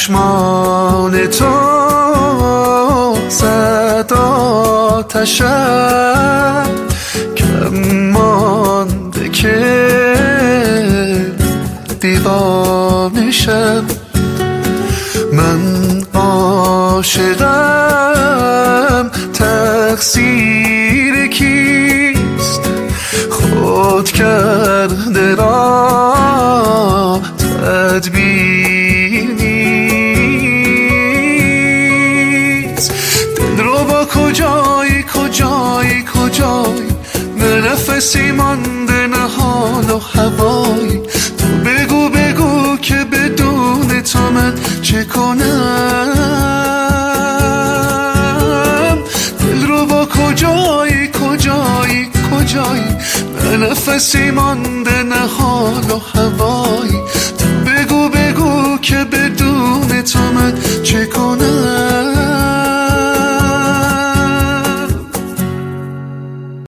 چشمان تو زد آتشم، کم مانده که دیوانه شم. من عاشقم، تقصیر کیست؟ خود کرده را تدبیر نیست. دل رو با کجایی کجایی کجایی، نه نفسی مانده نه حال و هوایی. تو بگو بگو که بدون تو من چه کنم؟ دل رو با کجایی کجایی کجایی، نه نفسی مانده نه حال و هوایی.